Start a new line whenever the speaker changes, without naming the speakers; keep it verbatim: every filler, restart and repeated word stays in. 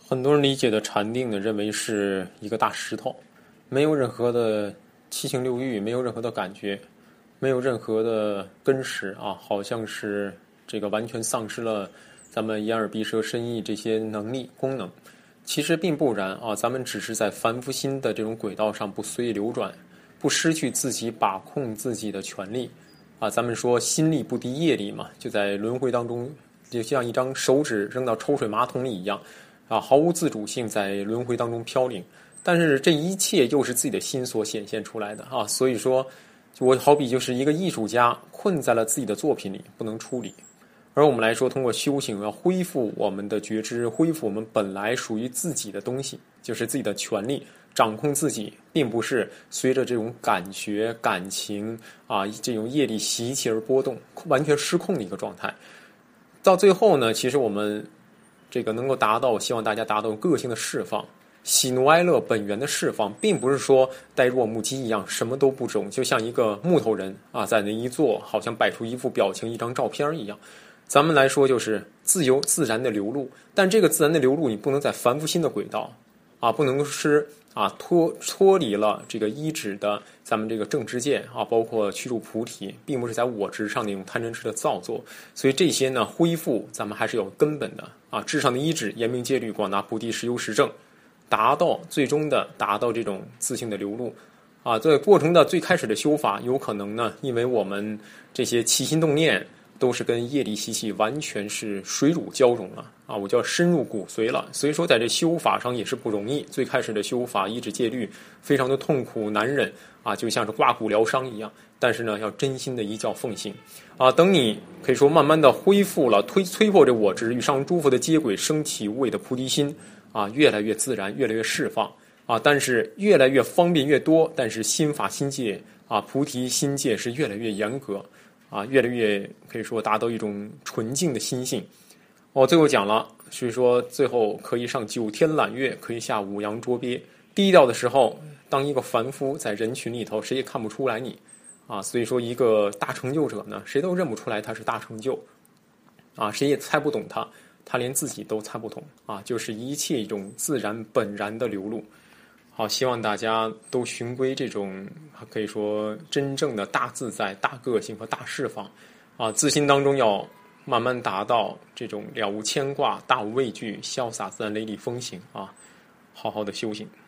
很多人理解的禅定呢，认为是一个大石头，没有任何的七情六欲，没有任何的感觉，没有任何的根识啊，好像是这个完全丧失了咱们眼耳鼻舌身意这些能力功能。其实并不然啊，咱们只是在凡夫心的这种轨道上不随意流转，不失去自己把控自己的权利啊。咱们说心力不敌业力嘛，就在轮回当中，就像一张手指扔到抽水马桶里一样。啊，毫无自主性，在轮回当中飘零，但是这一切又是自己的心所显现出来的啊！所以说，我好比就是一个艺术家困在了自己的作品里，不能出离。而我们来说，通过修行要恢复我们的觉知，恢复我们本来属于自己的东西，就是自己的权利，掌控自己，并不是随着这种感觉、感情啊这种业力习气而波动，完全失控的一个状态。到最后呢，其实我们这个能够达到，我希望大家达到个性的释放，喜怒哀乐本源的释放，并不是说呆若木鸡一样什么都不懂，就像一个木头人啊，在那一坐，好像摆出一副表情、一张照片一样。咱们来说就是自由自然的流露，但这个自然的流露，你不能在凡夫心的轨道啊，不能是啊脱脱离了这个一指的咱们这个正知见啊，包括驱逐菩提，并不是在我执上那种贪嗔痴的造作。所以这些呢，恢复咱们还是有根本的啊，至上的一指，严明戒律，广达菩提，实修实证，达到最终的达到这种自性的流露啊。这个过程的最开始的修法，有可能呢，因为我们这些起心动念都是跟业力习气完全是水乳交融了啊，我叫深入骨髓了。所以说在这修法上也是不容易，最开始的修法一指戒律非常的痛苦难忍啊，就像是刮骨疗伤一样。但是呢，要真心的依教奉行啊。等你可以说慢慢的恢复了，推摧破这我执，与上诸佛的接轨，升起无畏的菩提心啊，越来越自然，越来越释放啊。但是越来越方便越多，但是心法心戒啊，菩提心戒是越来越严格啊，越来越可以说达到一种纯净的心性。哦，最后讲了，所以说最后可以上九天揽月，可以下五洋捉鳖。低调的时候，当一个凡夫在人群里头，谁也看不出来你啊。所以说，一个大成就者呢，谁都认不出来他是大成就啊，谁也猜不懂他，他连自己都猜不懂啊，就是一切一种自然本然的流露。好，希望大家都循归这种可以说真正的大自在、大个性和大释放啊，自心当中要慢慢达到这种了无牵挂、大无畏惧、潇洒自然、雷厉风行啊，好好的修行。